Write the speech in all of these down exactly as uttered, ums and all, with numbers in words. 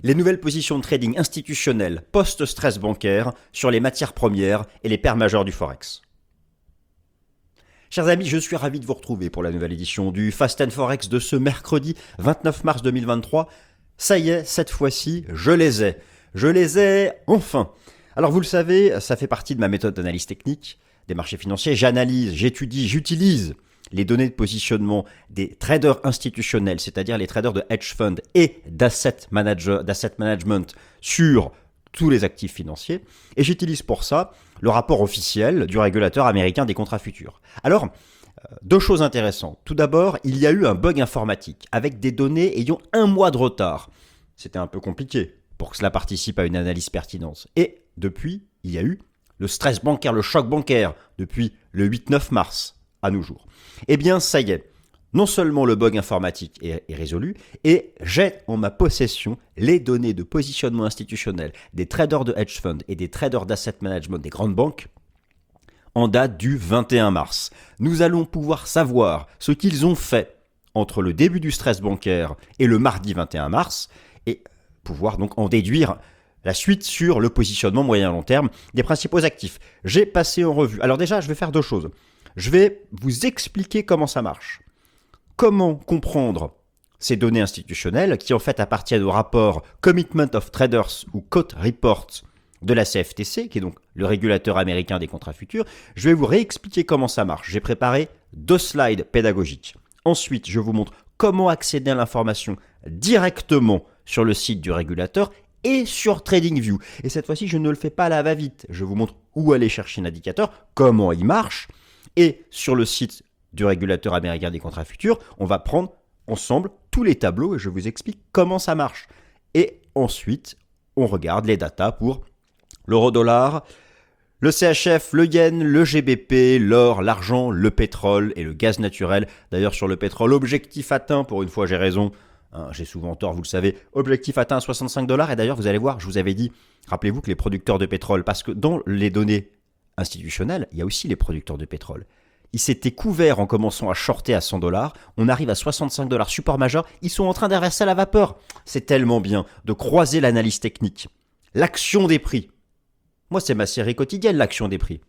les nouvelles positions de trading institutionnelles post-stress bancaire sur les matières premières et les paires majeures du Forex. Chers amis, je suis ravi de vous retrouver pour la nouvelle édition du Fast and Forex de ce mercredi vingt-neuf mars deux mille vingt-trois. Ça y est, cette fois-ci, je les ai. Je les ai enfin. Alors vous le savez, ça fait partie de ma méthode d'analyse technique des marchés financiers. J'analyse, j'étudie, j'utilise les données de positionnement des traders institutionnels, c'est-à-dire les traders de hedge fund et d'asset manager, d'asset management sur tous les actifs financiers. Et j'utilise pour ça le rapport officiel du régulateur américain des contrats futurs. Alors, deux choses intéressantes. Tout d'abord, il y a eu un bug informatique avec des données ayant un mois de retard. C'était un peu compliqué pour que cela participe à une analyse pertinente. Et depuis, il y a eu le stress bancaire, le choc bancaire, depuis le huit neuf mars à nos jours. Eh bien, ça y est, non seulement le bug informatique est, est résolu, et j'ai en ma possession les données de positionnement institutionnel des traders de hedge fund et des traders d'asset management des grandes banques en date du vingt et un mars. Nous allons pouvoir savoir ce qu'ils ont fait entre le début du stress bancaire et le mardi vingt et un mars, et pouvoir donc en déduire la suite sur le positionnement moyen long terme des principaux actifs. J'ai passé en revue. Alors déjà, je vais faire deux choses. Je vais vous expliquer comment ça marche. Comment comprendre ces données institutionnelles qui en fait appartiennent au rapport Commitment of Traders ou Quote Report de la C F T C, qui est donc le régulateur américain des contrats futurs. Je vais vous réexpliquer comment ça marche. J'ai préparé deux slides pédagogiques. Ensuite, je vous montre comment accéder à l'information directement sur le site du régulateur et sur TradingView. Et cette fois-ci, je ne le fais pas à la va-vite. Je vous montre où aller chercher un indicateur, comment il marche. Et sur le site du régulateur américain des contrats futurs, on va prendre ensemble tous les tableaux et je vous explique comment ça marche. Et ensuite, on regarde les datas pour l'euro-dollar, le C H F, le yen, le G B P, l'or, l'argent, le pétrole et le gaz naturel. D'ailleurs, sur le pétrole, objectif atteint, pour une fois j'ai raison, hein, j'ai souvent tort, vous le savez, objectif atteint à soixante-cinq dollars. Et d'ailleurs, vous allez voir, je vous avais dit, rappelez-vous que les producteurs de pétrole, parce que dans les données institutionnelles, il y a aussi les producteurs de pétrole. Ils s'étaient couverts en commençant à shorter à cent dollars. On arrive à soixante-cinq dollars support majeur. Ils sont en train d'inverser la vapeur. C'est tellement bien de croiser l'analyse technique. L'action des prix. Moi, c'est ma série quotidienne, l'action des prix.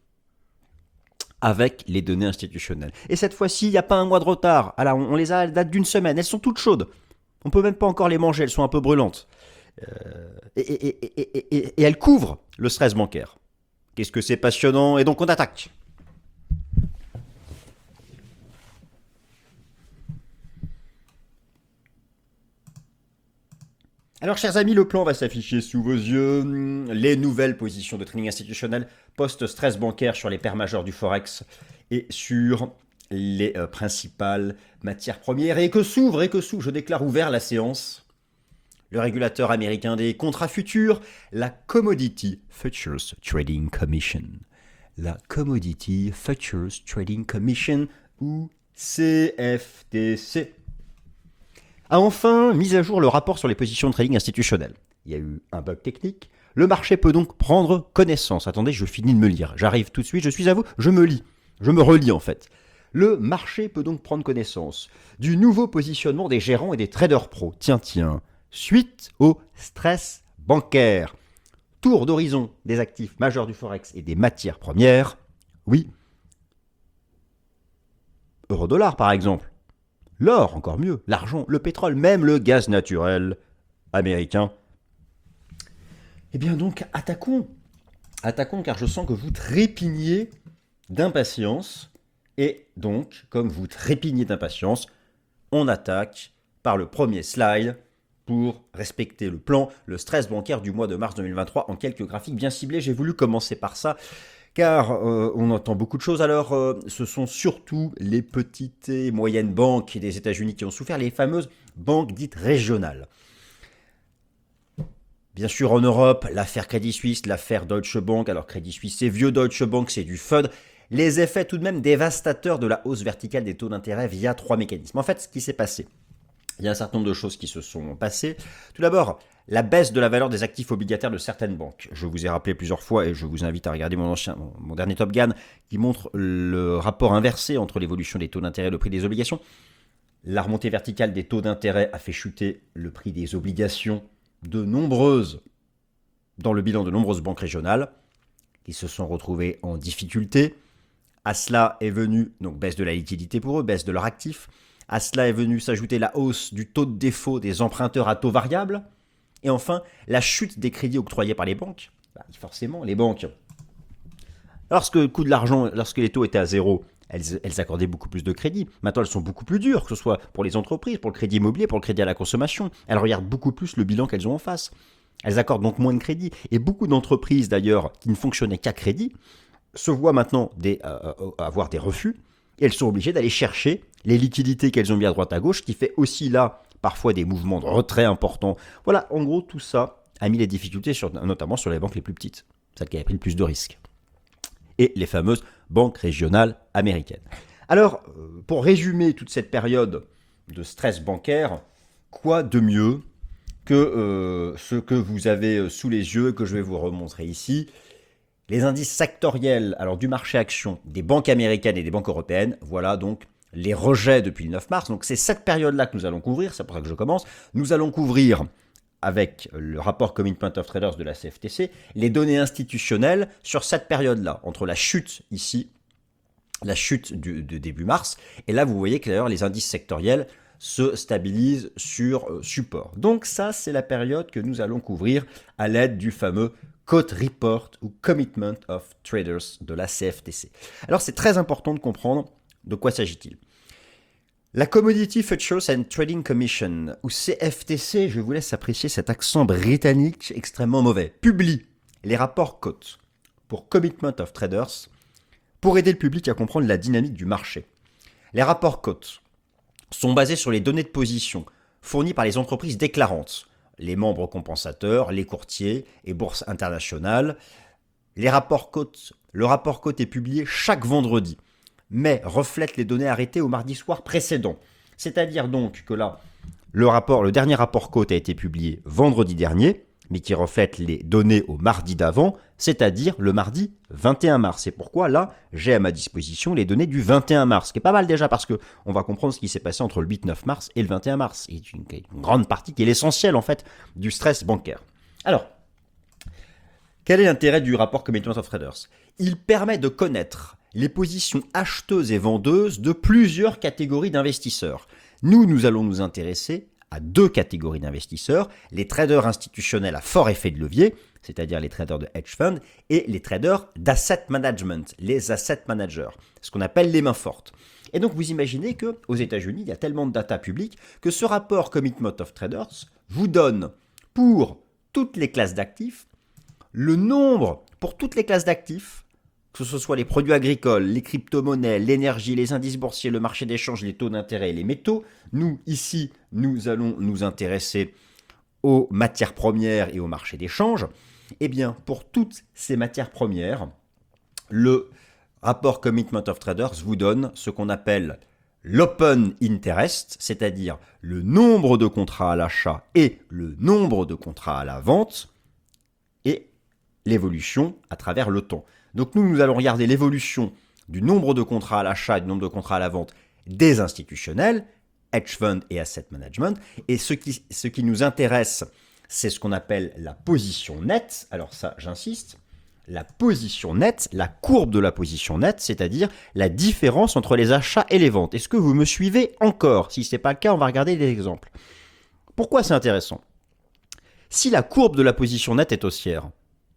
Avec les données institutionnelles. Et cette fois-ci, il n'y a pas un mois de retard. Alors, on les a à la date d'une semaine. Elles sont toutes chaudes. On ne peut même pas encore les manger. Elles sont un peu brûlantes. Euh, et, et, et, et, et, et elles couvrent le stress bancaire. Qu'est-ce que c'est passionnant. Et donc, on attaque. Alors, chers amis, le plan va s'afficher sous vos yeux. Les nouvelles positions de trading institutionnel post-stress bancaire sur les paires majeures du Forex et sur les euh, principales matières premières. Et que s'ouvre, et que s'ouvre, je déclare ouvert la séance. Le régulateur américain des contrats futurs, la Commodity Futures Trading Commission. La Commodity Futures Trading Commission, ou C F T C. A enfin mis à jour le rapport sur les positions de trading institutionnelles. Il y a eu un bug technique. Le marché peut donc prendre connaissance. Attendez, je finis de me lire. J'arrive tout de suite, je suis à vous, je me lis. Je me relis en fait. Le marché peut donc prendre connaissance du nouveau positionnement des gérants et des traders pros. Tiens, tiens. Suite au stress bancaire. Tour d'horizon des actifs majeurs du Forex et des matières premières. Oui. Euro-dollar par exemple. L'or, encore mieux, l'argent, le pétrole, même le gaz naturel américain. Eh bien donc, attaquons. Attaquons car je sens que vous trépignez d'impatience. Et donc, comme vous trépignez d'impatience, on attaque par le premier slide pour respecter le plan, le stress bancaire du mois de mars deux mille vingt-trois en quelques graphiques bien ciblés. J'ai voulu commencer par ça. Car euh, on entend beaucoup de choses. Alors, euh, ce sont surtout les petites et moyennes banques des États-Unis qui ont souffert, les fameuses banques dites régionales. Bien sûr, en Europe, l'affaire Crédit Suisse, l'affaire Deutsche Bank. Alors, Crédit Suisse, c'est vieux, Deutsche Bank, c'est du F U D. Les effets tout de même dévastateurs de la hausse verticale des taux d'intérêt via trois mécanismes. En fait, ce qui s'est passé, il y a un certain nombre de choses qui se sont passées. Tout d'abord, la baisse de la valeur des actifs obligataires de certaines banques. Je vous ai rappelé plusieurs fois et je vous invite à regarder mon, ancien, mon, mon dernier Top Gun qui montre le rapport inversé entre l'évolution des taux d'intérêt et le prix des obligations. La remontée verticale des taux d'intérêt a fait chuter le prix des obligations de nombreuses, dans le bilan de nombreuses banques régionales qui se sont retrouvées en difficulté. À cela est venue donc baisse de la liquidité pour eux, baisse de leurs actifs. À cela est venue s'ajouter la hausse du taux de défaut des emprunteurs à taux variable. Et enfin, la chute des crédits octroyés par les banques. Bah, forcément, les banques, lorsque le coût de l'argent, lorsque les taux étaient à zéro, elles, elles accordaient beaucoup plus de crédits. Maintenant, elles sont beaucoup plus dures, que ce soit pour les entreprises, pour le crédit immobilier, pour le crédit à la consommation. Elles regardent beaucoup plus le bilan qu'elles ont en face. Elles accordent donc moins de crédits. Et beaucoup d'entreprises, d'ailleurs, qui ne fonctionnaient qu'à crédit, se voient maintenant des, euh, avoir des refus. Et elles sont obligées d'aller chercher les liquidités qu'elles ont mis à droite à gauche, qui fait aussi là, parfois, des mouvements de retrait importants. Voilà, en gros, tout ça a mis les difficultés, sur, notamment sur les banques les plus petites, celles qui avaient pris le plus de risques. Et les fameuses banques régionales américaines. Alors, pour résumer toute cette période de stress bancaire, quoi de mieux que euh, ce que vous avez sous les yeux, que je vais vous remontrer ici. Les indices sectoriels alors du marché action des banques américaines et des banques européennes, voilà donc les rejets depuis le neuf mars. Donc c'est cette période-là que nous allons couvrir, c'est pour ça que je commence. Nous allons couvrir, avec le rapport Commitment of Traders de la C F T C, les données institutionnelles sur cette période-là, entre la chute ici, la chute du, de début mars, et là vous voyez que d'ailleurs les indices sectoriels se stabilisent sur euh, support. Donc ça, c'est la période que nous allons couvrir à l'aide du fameux Quote Report ou Commitment of Traders de la C F T C. Alors c'est très important de comprendre de quoi s'agit-il. La Commodity Futures and Trading Commission, ou C F T C, je vous laisse apprécier cet accent britannique extrêmement mauvais, publie les rapports cotes pour Commitment of Traders pour aider le public à comprendre la dynamique du marché. Les rapports cotes sont basés sur les données de position fournies par les entreprises déclarantes, les membres compensateurs, les courtiers et bourses internationales. Les rapports cotes, le rapport cote est publié chaque vendredi, mais reflète les données arrêtées au mardi soir précédent. C'est-à-dire donc que là, le, rapport, le dernier rapport cote a été publié vendredi dernier, mais qui reflète les données au mardi d'avant, c'est-à-dire le mardi vingt et un mars. C'est pourquoi là, j'ai à ma disposition les données du vingt et un mars, ce qui est pas mal déjà parce qu'on va comprendre ce qui s'est passé entre le huit neuf mars et le vingt et un mars. C'est une, une grande partie qui est l'essentiel en fait du stress bancaire. Alors, quel est l'intérêt du rapport Commitment of Traders? Il permet de connaître les positions acheteuses et vendeuses de plusieurs catégories d'investisseurs. Nous, nous allons nous intéresser à deux catégories d'investisseurs, les traders institutionnels à fort effet de levier, c'est-à-dire les traders de hedge fund, et les traders d'asset management, les asset managers, ce qu'on appelle les mains fortes. Et donc vous imaginez qu'aux États-Unis, il y a tellement de data publique que ce rapport Commitment of Traders vous donne pour toutes les classes d'actifs le nombre, pour toutes les classes d'actifs, que ce soit les produits agricoles, les crypto-monnaies, l'énergie, les indices boursiers, le marché d'échange, les taux d'intérêt et les métaux. Nous, ici, nous allons nous intéresser aux matières premières et au marché d'échange. Eh bien, pour toutes ces matières premières, le rapport Commitment of Traders vous donne ce qu'on appelle l'open interest, c'est-à-dire le nombre de contrats à l'achat et le nombre de contrats à la vente, et l'évolution à travers le temps. Donc nous, nous allons regarder l'évolution du nombre de contrats à l'achat et du nombre de contrats à la vente des institutionnels, hedge fund et asset management. Et ce qui, ce qui nous intéresse, c'est ce qu'on appelle la position nette. Alors ça, j'insiste, la position nette, la courbe de la position nette, c'est-à-dire la différence entre les achats et les ventes. Est-ce que vous me suivez encore? Si ce n'est pas le cas, on va regarder des exemples. Pourquoi c'est intéressant? Si la courbe de la position nette est haussière,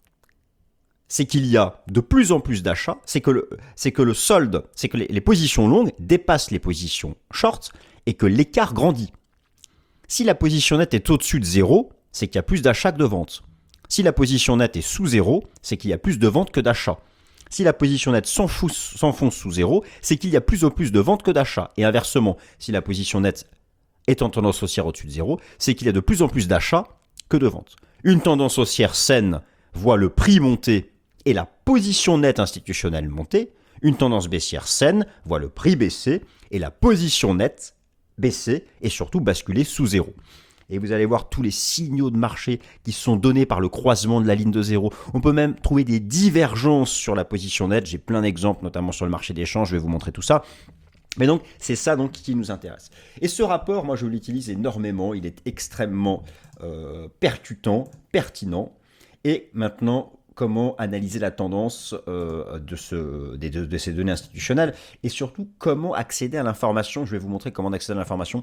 c'est qu'il y a de plus en plus d'achats, c'est que le, c'est que le solde, c'est que les, les positions longues dépassent les positions short et que l'écart grandit. Si la position nette est au-dessus de zéro, c'est qu'il y a plus d'achats que de ventes. Si la position nette est sous zéro, c'est qu'il y a plus de ventes que d'achats. Si la position nette s'enfonce, s'enfonce sous zéro, c'est qu'il y a plus ou plus de ventes que d'achats. Et inversement, si la position nette est en tendance haussière au-dessus de zéro, c'est qu'il y a de plus en plus d'achats que de ventes. Une tendance haussière saine voit le prix monter et la position nette institutionnelle monter. Une tendance baissière saine voit le prix baisser et la position nette baisser et surtout basculer sous zéro. Et vous allez voir tous les signaux de marché qui sont donnés par le croisement de la ligne de zéro. On peut même trouver des divergences sur la position nette. J'ai plein d'exemples, notamment sur le marché d'échange. Je vais vous montrer tout ça. Mais donc, c'est ça donc qui nous intéresse. Et ce rapport, moi, je l'utilise énormément. Il est extrêmement euh, percutant, pertinent. Et maintenant, comment analyser la tendance euh, de, ce, de, de, de ces données institutionnelles et surtout, comment accéder à l'information. Je vais vous montrer comment accéder à l'information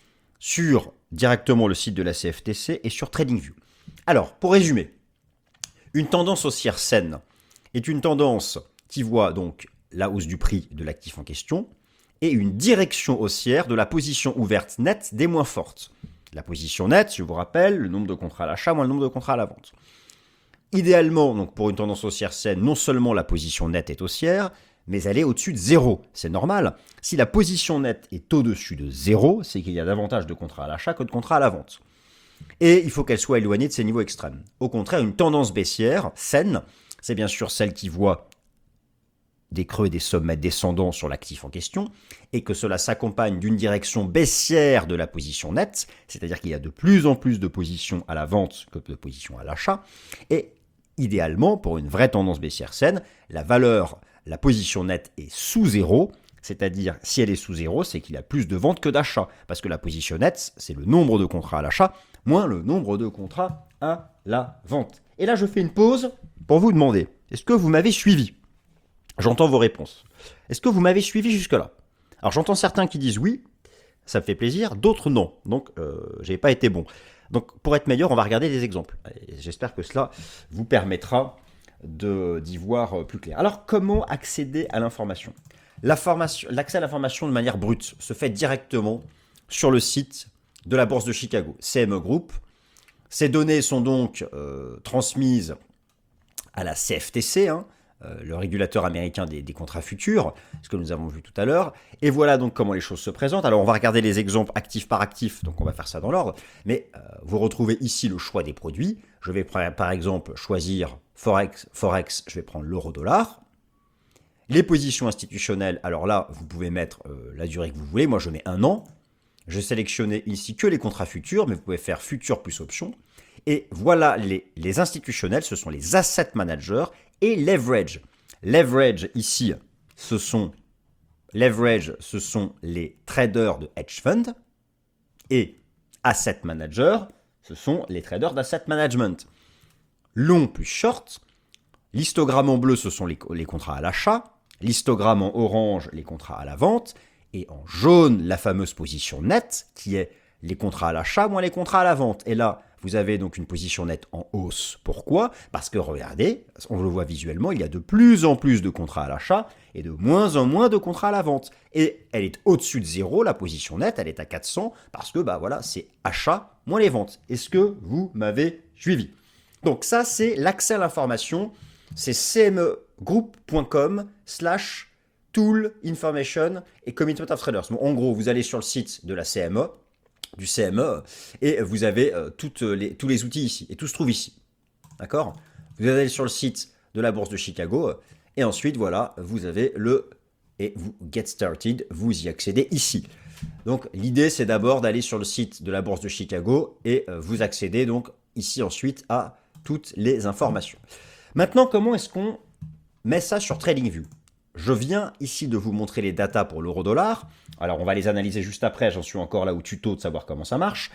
sur directement le site de la C F T C et sur TradingView. Alors, pour résumer, une tendance haussière saine est une tendance qui voit donc la hausse du prix de l'actif en question et une direction haussière de la position ouverte nette des moins fortes. La position nette, je vous rappelle, le nombre de contrats à l'achat moins le nombre de contrats à la vente. Idéalement, donc pour une tendance haussière saine, non seulement la position nette est haussière, mais elle est au-dessus de zéro. C'est normal. Si la position nette est au-dessus de zéro, c'est qu'il y a davantage de contrats à l'achat que de contrats à la vente. Et il faut qu'elle soit éloignée de ces niveaux extrêmes. Au contraire, une tendance baissière, saine, c'est bien sûr celle qui voit des creux et des sommets descendants sur l'actif en question, et que cela s'accompagne d'une direction baissière de la position nette, c'est-à-dire qu'il y a de plus en plus de positions à la vente que de positions à l'achat, et idéalement, pour une vraie tendance baissière saine, la valeur, la position nette est sous zéro, c'est-à-dire si elle est sous zéro, c'est qu'il y a plus de ventes que d'achats, parce que la position nette, c'est le nombre de contrats à l'achat, moins le nombre de contrats à la vente. Et là, je fais une pause pour vous demander, est-ce que vous m'avez suivi ? J'entends vos réponses. Est-ce que vous m'avez suivi jusque-là? Alors j'entends certains qui disent oui, ça me fait plaisir, d'autres non. Donc euh, j'ai pas été bon. Donc pour être meilleur, on va regarder des exemples. Et j'espère que cela vous permettra de, d'y voir plus clair. Alors comment accéder à l'information? L'information, l'accès à l'information de manière brute se fait directement sur le site de la Bourse de Chicago, C M E Group. Ces données sont donc euh, transmises à la C F T C, hein, euh, le régulateur américain des, des contrats futurs, ce que nous avons vu tout à l'heure. Et voilà donc comment les choses se présentent. Alors on va regarder les exemples actif par actif, donc on va faire ça dans l'ordre. Mais euh, vous retrouvez ici le choix des produits. Je vais par exemple choisir Forex, Forex, je vais prendre l'euro-dollar. Les positions institutionnelles, alors là, vous pouvez mettre euh, la durée que vous voulez. Moi, je mets un an. Je sélectionnais ici que les contrats futurs, mais vous pouvez faire futur plus option. Et voilà, les, les institutionnels, ce sont les asset managers et leverage. Leverage, ici, ce sont, leverage, ce sont les traders de hedge fund. Et asset managers, ce sont les traders d'asset management. Long plus short. L'histogramme en bleu, ce sont les, les contrats à l'achat. L'histogramme en orange, les contrats à la vente. Et en jaune, la fameuse position nette, qui est les contrats à l'achat moins les contrats à la vente. Et là, vous avez donc une position nette en hausse. Pourquoi? Parce que regardez, on le voit visuellement, il y a de plus en plus de contrats à l'achat et de moins en moins de contrats à la vente. Et elle est au-dessus de zéro, la position nette, elle est à quatre cents, parce que bah voilà, c'est achat moins les ventes. Est-ce que vous m'avez suivi? Donc ça, c'est l'accès à l'information. C'est cmegroup.com slash tool information et commitment of traders. Bon, en gros, vous allez sur le site de la C M E, du C M E, et vous avez euh, toutes les, tous les outils ici, et tout se trouve ici. D'accord? Vous allez sur le site de la Bourse de Chicago, et ensuite, voilà, vous avez le, et vous get started, vous y accédez ici. Donc, l'idée, c'est d'abord d'aller sur le site de la Bourse de Chicago, et euh, vous accédez donc ici ensuite à toutes les informations. Maintenant, comment est-ce qu'on met ça sur TradingView? Je viens ici de vous montrer les datas pour l'euro-dollar. Alors, on va les analyser juste après. J'en suis encore là au tuto de savoir comment ça marche.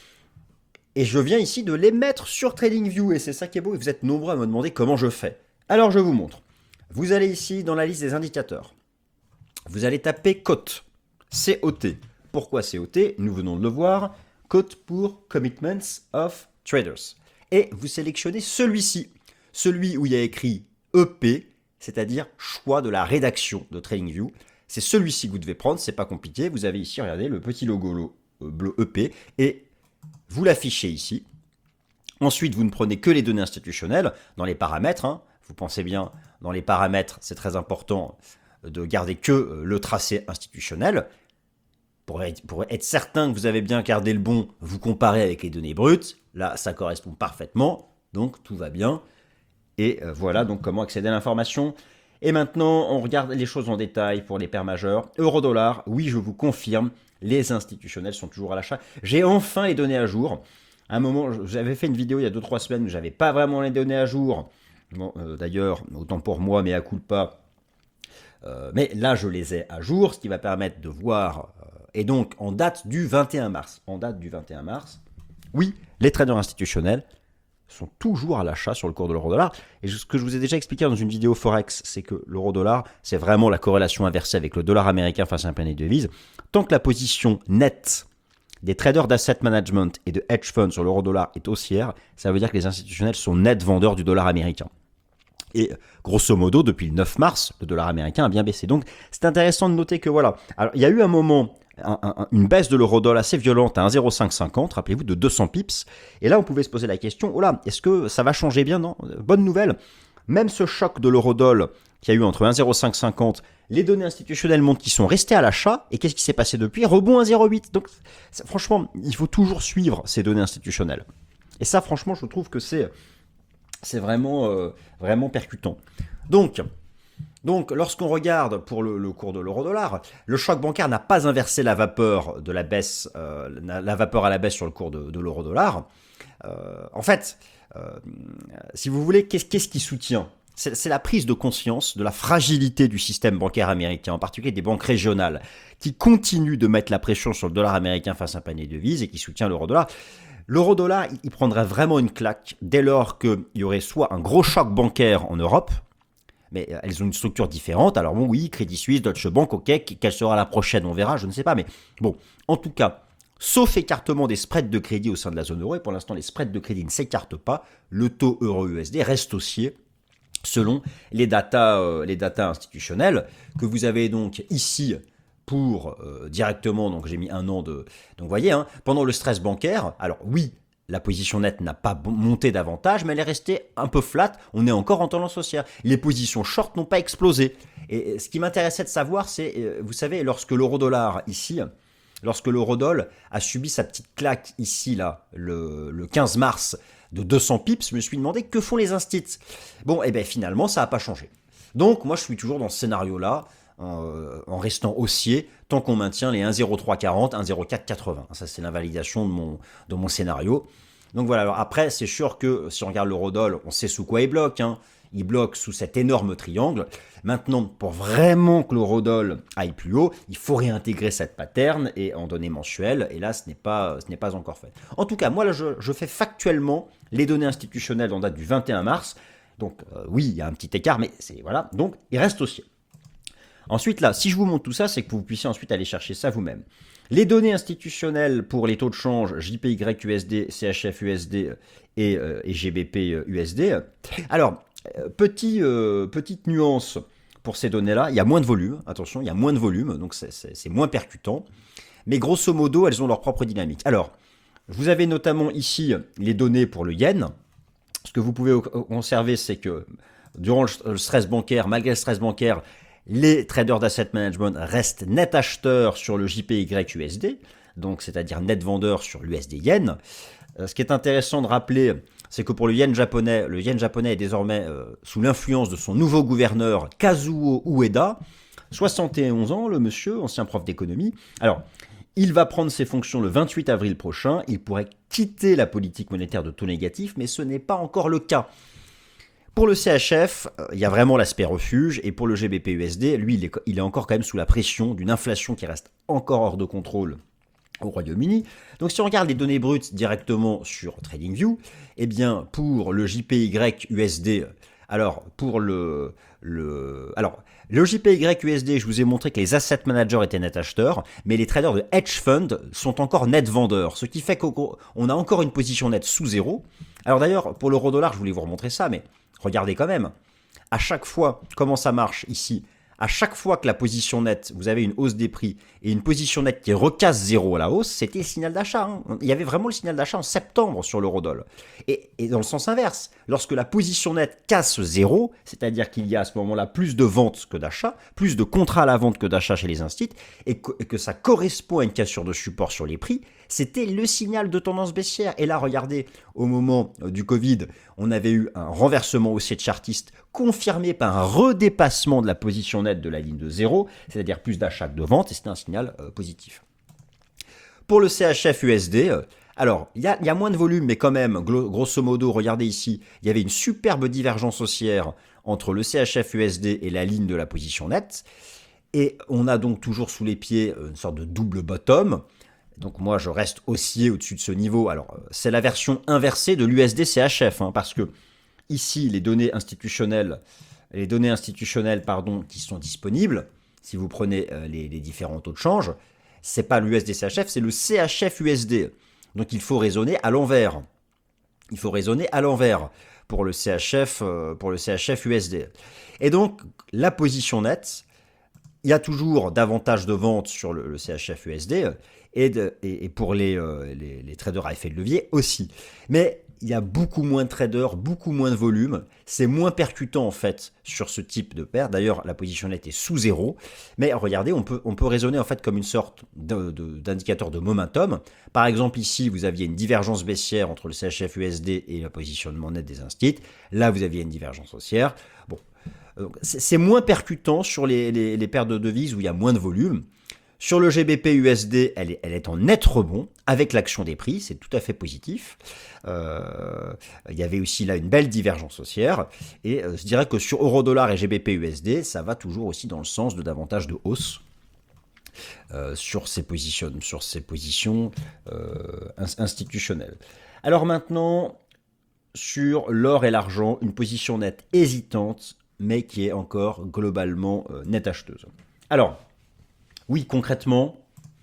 Et je viens ici de les mettre sur TradingView. Et c'est ça qui est beau. Et vous êtes nombreux à me demander comment je fais. Alors, je vous montre. Vous allez ici dans la liste des indicateurs. Vous allez taper cote. C O T. Pourquoi C O T? Nous venons de le voir. Cote pour Commitments of Traders. Et vous sélectionnez celui-ci. Celui où il y a écrit E P, c'est-à-dire choix de la rédaction de TradingView. C'est celui-ci que vous devez prendre, c'est pas compliqué. Vous avez ici, regardez, le petit logo bleu E P et vous l'affichez ici. Ensuite, vous ne prenez que les données institutionnelles dans les paramètres. Hein. Vous pensez bien, dans les paramètres, c'est très important de garder que le tracé institutionnel. Pour être, pour être certain que vous avez bien gardé le bon, vous comparez avec les données brutes. Là, ça correspond parfaitement, donc tout va bien. Et voilà donc comment accéder à l'information. Et maintenant, on regarde les choses en détail pour les paires majeures. Euro-dollar, oui, je vous confirme, les institutionnels sont toujours à l'achat. J'ai enfin les données à jour. À un moment, j'avais fait une vidéo il y a deux trois semaines où j'avais pas vraiment les données à jour. Bon, euh, d'ailleurs, autant pour moi, mais à culpa, Euh, mais là, je les ai à jour, ce qui va permettre de voir. Euh, et donc, en date du vingt et un mars. En date du vingt et un mars, oui, les traders institutionnels sont toujours à l'achat sur le cours de l'euro-dollar. Et ce que je vous ai déjà expliqué dans une vidéo Forex, c'est que l'euro-dollar, c'est vraiment la corrélation inversée avec le dollar américain face à un panier de devises. Tant que la position nette des traders d'asset management et de hedge funds sur l'euro-dollar est haussière, ça veut dire que les institutionnels sont nets vendeurs du dollar américain. Et grosso modo, depuis le neuf mars, le dollar américain a bien baissé. Donc c'est intéressant de noter que voilà, alors il y a eu un moment, un, un, une baisse de l'euro-dollar assez violente à un virgule zéro cinq cinquante, rappelez-vous, de deux cents pips. Et là, on pouvait se poser la question, oh là, est-ce que ça va changer bien? Non, bonne nouvelle, même ce choc de l'euro-dollar qu'il y a eu entre un virgule zéro cinq cinquante, les données institutionnelles montrent qu'ils sont restés à l'achat. Et qu'est-ce qui s'est passé depuis? Rebond à zéro virgule huit. Donc franchement, il faut toujours suivre ces données institutionnelles. Et ça, franchement, je trouve que c'est... C'est vraiment, euh, vraiment percutant. Donc, donc lorsqu'on regarde pour le, le cours de l'euro-dollar, le choc bancaire n'a pas inversé la vapeur de la baisse, euh, la vapeur à la baisse sur le cours de, de l'euro-dollar. Euh, en fait, euh, si vous voulez, qu'est-ce, qu'est-ce qui soutient? c'est, c'est la prise de conscience de la fragilité du système bancaire américain, en particulier des banques régionales, qui continuent de mettre la pression sur le dollar américain face à un panier de devises et qui soutient l'euro-dollar. L'euro-dollar, il prendrait vraiment une claque dès lors qu'il y aurait soit un gros choc bancaire en Europe, mais elles ont une structure différente. Alors bon, oui, Crédit Suisse, Deutsche Bank, ok, quelle sera la prochaine, on verra, je ne sais pas. Mais bon, en tout cas, sauf écartement des spreads de crédit au sein de la zone euro, et pour l'instant, les spreads de crédit ne s'écartent pas, le taux euro-U S D reste haussier selon les datas, euh, les datas institutionnelles que vous avez donc ici pour euh, directement, donc j'ai mis un an de... Donc vous voyez, hein, pendant le stress bancaire, alors oui, la position nette n'a pas monté davantage, mais elle est restée un peu flat, on est encore en tendance haussière. Les positions short n'ont pas explosé. Et ce qui m'intéressait de savoir, c'est, euh, vous savez, lorsque l'euro-dollar ici, lorsque l'euro-dollar a subi sa petite claque ici, là, le, le quinze mars, de deux cents pips, je me suis demandé que font les instits. Bon, et bien finalement, ça n'a pas changé. Donc moi, je suis toujours dans ce scénario-là, en restant haussier tant qu'on maintient les un virgule zéro trois quarante, un virgule zéro quatre quatre-vingts. Ça, c'est l'invalidation de mon, de mon scénario. Donc voilà, alors après, c'est sûr que si on regarde l'euro-dollar, on sait sous quoi il bloque. Hein. Il bloque sous cet énorme triangle. Maintenant, pour vraiment que l'euro-dollar aille plus haut, il faut réintégrer cette pattern et en données mensuelles. Et là, ce n'est pas, ce n'est pas encore fait. En tout cas, moi, là, je, je fais factuellement les données institutionnelles en date du vingt et un mars. Donc euh, oui, il y a un petit écart, mais c'est voilà. Donc, il reste haussier. Ensuite, là, si je vous montre tout ça, c'est que vous puissiez ensuite aller chercher ça vous-même. Les données institutionnelles pour les taux de change J P Y U S D, C H F U S D et, euh, et G B P U S D. Alors, euh, petit, euh, petite nuance pour ces données-là, il y a moins de volume, attention, il y a moins de volume, donc c'est, c'est, c'est moins percutant. Mais grosso modo, elles ont leur propre dynamique. Alors, vous avez notamment ici les données pour le yen. Ce que vous pouvez observer, c'est que durant le stress bancaire, malgré le stress bancaire, les traders d'asset management restent net acheteurs sur le J P Y U S D, donc c'est-à-dire net vendeurs sur l'U S D yen. Euh, ce qui est intéressant de rappeler, c'est que pour le yen japonais, le yen japonais est désormais euh, sous l'influence de son nouveau gouverneur Kazuo Ueda, soixante et onze ans, le monsieur, ancien prof d'économie. Alors, il va prendre ses fonctions le vingt-huit avril prochain, il pourrait quitter la politique monétaire de taux négatif, mais ce n'est pas encore le cas. Pour le C H F, il y a vraiment l'aspect refuge, et pour le G B P U S D, lui, il est, il est encore quand même sous la pression d'une inflation qui reste encore hors de contrôle au Royaume-Uni. Donc si on regarde les données brutes directement sur TradingView, eh bien pour le J P Y U S D, alors pour le, le, alors le J P Y U S D, je vous ai montré que les asset managers étaient net acheteurs, mais les traders de hedge fund sont encore net vendeurs, ce qui fait qu'on a encore une position nette sous zéro. Alors d'ailleurs, pour l'euro-dollar, je voulais vous remontrer ça, mais regardez quand même, à chaque fois, comment ça marche ici, à chaque fois que la position nette, vous avez une hausse des prix et une position nette qui recasse zéro à la hausse, c'était le signal d'achat. Hein. Il y avait vraiment le signal d'achat en septembre sur l'euro-dollar. Et, et dans le sens inverse, lorsque la position nette casse zéro, c'est-à-dire qu'il y a à ce moment-là plus de ventes que d'achats, plus de contrats à la vente que d'achats chez les instituts, et que, et que ça correspond à une cassure de support sur les prix, c'était le signal de tendance baissière. Et là, regardez, au moment du Covid, on avait eu un renversement haussier de chartiste confirmé par un redépassement de la position nette de la ligne de zéro, c'est-à-dire plus d'achats que de ventes, et c'était un signal euh, positif. Pour le C H F U S D, euh, alors, il y, y a moins de volume, mais quand même, grosso modo, regardez ici, il y avait une superbe divergence haussière entre le C H F U S D et la ligne de la position nette. Et on a donc toujours sous les pieds une sorte de double bottom. Donc moi, je reste haussier au-dessus de ce niveau. Alors, c'est la version inversée de l'U S D C H F, hein, parce que ici, les données institutionnelles, les données institutionnelles pardon, qui sont disponibles, si vous prenez euh, les, les différents taux de change, c'est pas l'U S D C H F, c'est le C H F U S D. Donc il faut raisonner à l'envers. Il faut raisonner à l'envers pour le C H F, euh, pour le C H F U S D. Et donc, la position nette, il y a toujours davantage de ventes sur le, le C H F U S D et, de, et, et pour les, euh, les, les traders à effet de levier aussi. Mais il y a beaucoup moins de traders, beaucoup moins de volume. C'est moins percutant en fait sur ce type de paire. D'ailleurs, la position nette est sous zéro. Mais regardez, on peut, on peut raisonner en fait comme une sorte de, de, d'indicateur de momentum. Par exemple, ici, vous aviez une divergence baissière entre le C H F U S D et le positionnement net des instituts. Là, vous aviez une divergence haussière. Bon, c'est moins percutant sur les, les, les paires de devises où il y a moins de volume. Sur le G B P U S D, elle est, elle est en net rebond avec l'action des prix, c'est tout à fait positif. Euh, il y avait aussi là une belle divergence haussière. Et euh, je dirais que sur euro-dollar et G B P U S D, ça va toujours aussi dans le sens de davantage de hausse euh, sur ces positions, sur ces positions euh, institutionnelles. Alors maintenant, sur l'or et l'argent, une position nette hésitante, mais qui est encore globalement euh, nette acheteuse. Alors, oui, concrètement,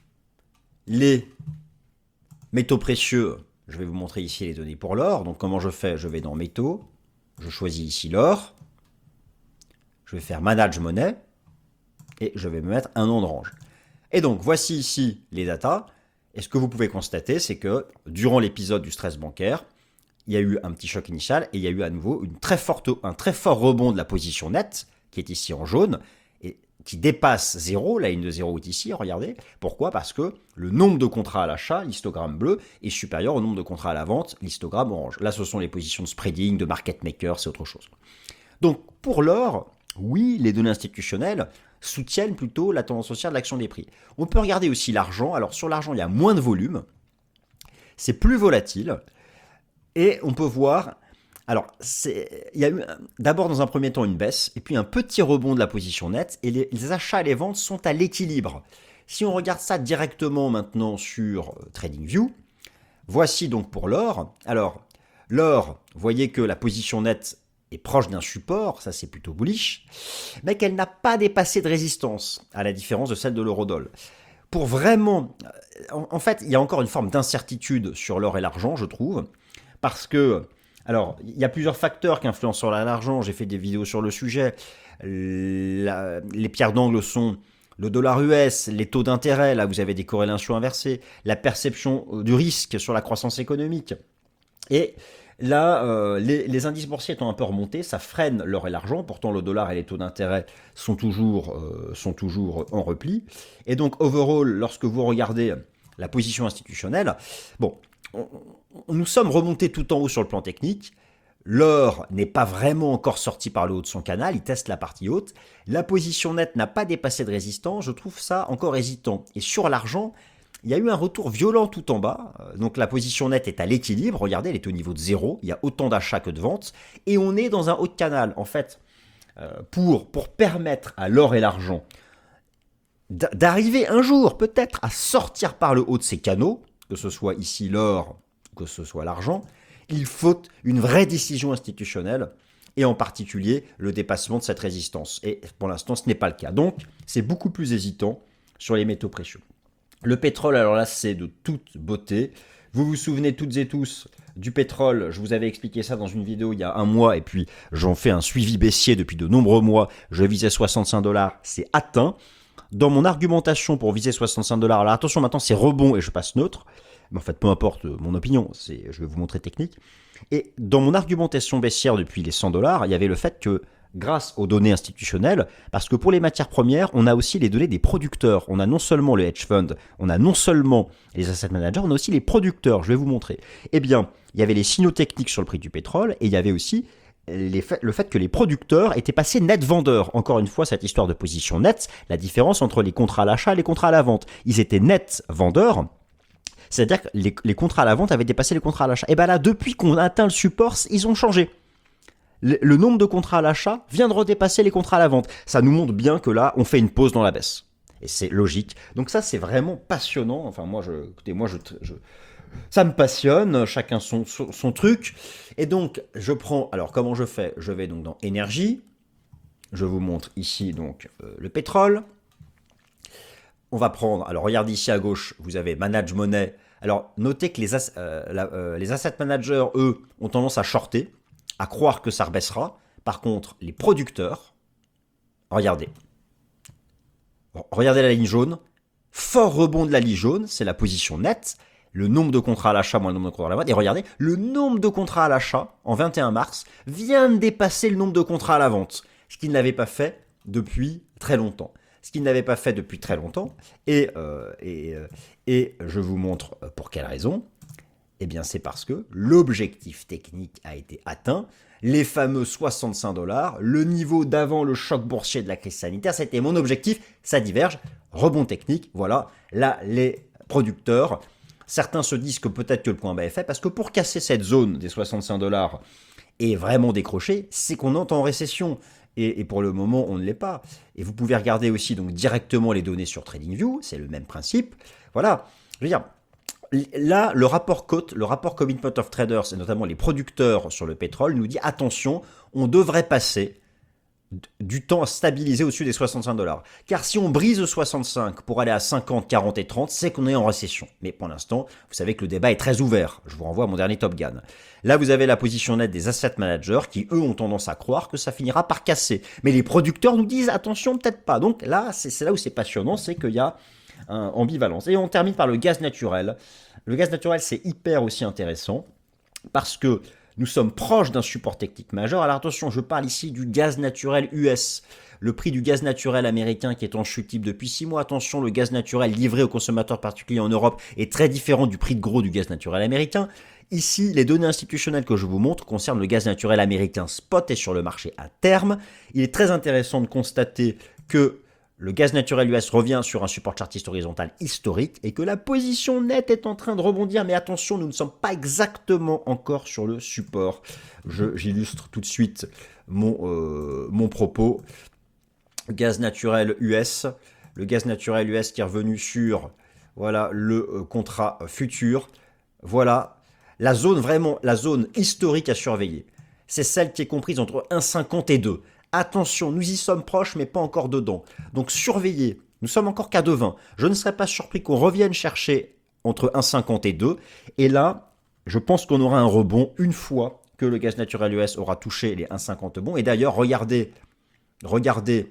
les métaux précieux, je vais vous montrer ici les données pour l'or. Donc comment je fais? Je vais dans métaux, je choisis ici l'or, je vais faire manage monnaie, et je vais me mettre un nom de range. Et donc voici ici les datas, et ce que vous pouvez constater, c'est que durant l'épisode du stress bancaire, il y a eu un petit choc initial, et il y a eu à nouveau une très forte, un très fort rebond de la position nette, qui est ici en jaune, et qui dépasse zéro, la ligne de zéro est ici, regardez. Pourquoi? Parce que le nombre de contrats à l'achat, l'histogramme bleu, est supérieur au nombre de contrats à la vente, l'histogramme orange. Là, ce sont les positions de spreading, de market maker, c'est autre chose. Donc, pour l'or, oui, les données institutionnelles soutiennent plutôt la tendance haussière de l'action des prix. On peut regarder aussi l'argent. Alors, sur l'argent, il y a moins de volume, c'est plus volatile, et on peut voir... Alors, c'est, il y a eu d'abord dans un premier temps une baisse, et puis un petit rebond de la position nette, et les, les achats et les ventes sont à l'équilibre. Si on regarde ça directement maintenant sur TradingView, voici donc pour l'or. Alors, l'or, vous voyez que la position nette est proche d'un support, ça c'est plutôt bullish, mais qu'elle n'a pas dépassé de résistance, à la différence de celle de l'eurodoll. Pour vraiment... En, en fait, il y a encore une forme d'incertitude sur l'or et l'argent, je trouve, parce que... Alors, il y a plusieurs facteurs qui influencent sur l'argent, j'ai fait des vidéos sur le sujet. La, les pierres d'angle sont le dollar U S, les taux d'intérêt, là vous avez des corrélations inversées, la perception du risque sur la croissance économique. Et là, euh, les, les indices boursiers étant un peu remontés, ça freine l'or et l'argent, pourtant le dollar et les taux d'intérêt sont toujours, euh, sont toujours en repli. Et donc, overall, lorsque vous regardez la position institutionnelle, bon... On, nous sommes remontés tout en haut sur le plan technique. L'or n'est pas vraiment encore sorti par le haut de son canal, il teste la partie haute. La position nette n'a pas dépassé de résistance, je trouve ça encore hésitant. Et sur l'argent, il y a eu un retour violent tout en bas. Donc la position nette est à l'équilibre, regardez, elle est au niveau de zéro, il y a autant d'achats que de ventes. Et on est dans un haut de canal. En fait, pour, pour permettre à l'or et l'argent d'arriver un jour peut-être à sortir par le haut de ces canaux, que ce soit ici l'or, que ce soit l'argent, il faut une vraie décision institutionnelle, et en particulier le dépassement de cette résistance. Et pour l'instant, ce n'est pas le cas. Donc, c'est beaucoup plus hésitant sur les métaux précieux. Le pétrole, alors là, c'est de toute beauté. Vous vous souvenez toutes et tous du pétrole, je vous avais expliqué ça dans une vidéo il y a un mois, et puis j'en fais un suivi baissier depuis de nombreux mois. Je visais soixante-cinq dollars, c'est atteint. Dans mon argumentation pour viser soixante-cinq dollars, alors attention, maintenant c'est rebond et je passe neutre, mais en fait peu importe mon opinion, c'est, je vais vous montrer technique. Et dans mon argumentation baissière depuis les cent dollars, il y avait le fait que grâce aux données institutionnelles, parce que pour les matières premières, on a aussi les données des producteurs. On a non seulement les hedge funds, on a non seulement les asset managers, on a aussi les producteurs, je vais vous montrer. Eh bien, il y avait les signaux techniques sur le prix du pétrole, et il y avait aussi Les faits, le fait que les producteurs étaient passés net vendeurs. Encore une fois, cette histoire de position nette, la différence entre les contrats à l'achat et les contrats à la vente. Ils étaient net vendeurs, c'est-à-dire que les, les contrats à la vente avaient dépassé les contrats à l'achat. Et bien là, depuis qu'on a atteint le support, ils ont changé. le, le nombre de contrats à l'achat vient de redépasser les contrats à la vente. Ça nous montre bien que là, on fait une pause dans la baisse. Et c'est logique. Donc ça, c'est vraiment passionnant. Enfin, moi, je, écoutez, moi, je, je, ça me passionne. Chacun son, son, son truc. Et donc, je prends. Alors, comment je fais? Je vais donc dans énergie. Je vous montre ici donc euh, le pétrole. On va prendre. Alors, regardez ici à gauche. Vous avez Manage Money. Alors, notez que les, as, euh, la, euh, les asset managers, eux, ont tendance à shorter, à croire que ça rebaissera. Par contre, les producteurs, regardez. Regardez la ligne jaune. Fort rebond de la ligne jaune, c'est la position nette. Le nombre de contrats à l'achat moins le nombre de contrats à la vente. Et regardez, le nombre de contrats à l'achat en vingt et un mars vient de dépasser le nombre de contrats à la vente. Ce qu'il n'avait pas fait depuis très longtemps. Ce qu'il n'avait pas fait depuis très longtemps. Et, euh, et, euh, et je vous montre pour quelle raison. Eh bien, c'est parce que l'objectif technique a été atteint. Les fameux soixante-cinq dollars, le niveau d'avant le choc boursier de la crise sanitaire, c'était mon objectif, ça diverge, rebond technique, voilà, là les producteurs, certains se disent que peut-être que le point bas est fait, parce que pour casser cette zone des soixante-cinq dollars et vraiment décrocher, c'est qu'on entre en récession, et, et pour le moment on ne l'est pas, et vous pouvez regarder aussi donc directement les données sur TradingView, c'est le même principe, voilà, je veux dire, là, le rapport cote, le rapport Commitment of Traders, et notamment les producteurs sur le pétrole, nous dit attention, on devrait passer du temps à stabiliser au-dessus des soixante-cinq dollars. Car si on brise soixante-cinq pour aller à cinquante, quarante et trente, c'est qu'on est en récession. Mais pour l'instant, vous savez que le débat est très ouvert. Je vous renvoie à mon dernier Top Gun. Là, vous avez la position nette des asset managers qui, eux, ont tendance à croire que ça finira par casser. Mais les producteurs nous disent attention, peut-être pas. Donc là, c'est là où c'est passionnant, c'est qu'il y a un ambivalence. Et on termine par le gaz naturel. Le gaz naturel, c'est hyper aussi intéressant parce que nous sommes proches d'un support technique majeur. Alors attention, je parle ici du gaz naturel U S. Le prix du gaz naturel américain qui est en chute libre depuis six mois. Attention, le gaz naturel livré aux consommateurs particuliers en Europe est très différent du prix de gros du gaz naturel américain. Ici, les données institutionnelles que je vous montre concernent le gaz naturel américain spot et sur le marché à terme. Il est très intéressant de constater que le gaz naturel U S revient sur un support chartiste horizontal historique et que la position nette est en train de rebondir. Mais attention, nous ne sommes pas exactement encore sur le support. Je, j'illustre tout de suite mon, euh, mon propos. Gaz naturel U S. Le gaz naturel U S qui est revenu sur voilà, le euh, contrat futur. Voilà la zone vraiment, la zone historique à surveiller. C'est celle qui est comprise entre un virgule cinquante et deux. Attention, nous y sommes proches, mais pas encore dedans. Donc surveillez, nous sommes encore qu'à deux virgule vingt. Je ne serais pas surpris qu'on revienne chercher entre un virgule cinquante et deux. Et là, je pense qu'on aura un rebond une fois que le gaz naturel U S aura touché les un virgule cinquante bons. Et d'ailleurs, regardez, regardez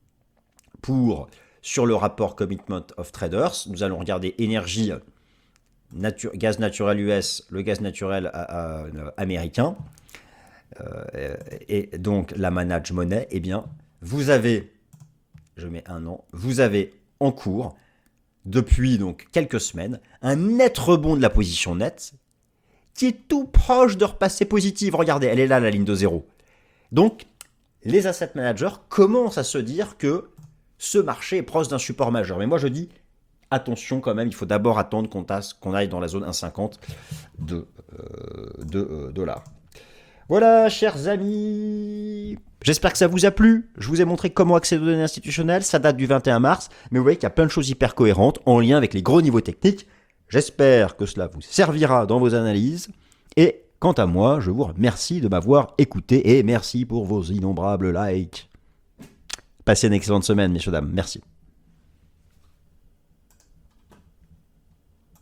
pour sur le rapport Commitment of Traders, nous allons regarder énergie, natu- gaz naturel U S, le gaz naturel euh, euh, américain. Euh, et donc la Manage Money, eh bien, vous avez, je mets un an, vous avez en cours, depuis donc quelques semaines, un net rebond de la position nette qui est tout proche de repasser positive. Regardez, elle est là, la ligne de zéro. Donc, les asset managers commencent à se dire que ce marché est proche d'un support majeur. Mais moi, je dis, attention quand même, il faut d'abord attendre qu'on, tasse, qu'on aille dans la zone un virgule cinquante de, euh, de euh, dollars. Voilà, chers amis, j'espère que ça vous a plu. Je vous ai montré comment accéder aux données institutionnelles. Ça date du vingt et un mars, mais vous voyez qu'il y a plein de choses hyper cohérentes en lien avec les gros niveaux techniques. J'espère que cela vous servira dans vos analyses. Et quant à moi, je vous remercie de m'avoir écouté et merci pour vos innombrables likes. Passez une excellente semaine, messieurs, dames. Merci.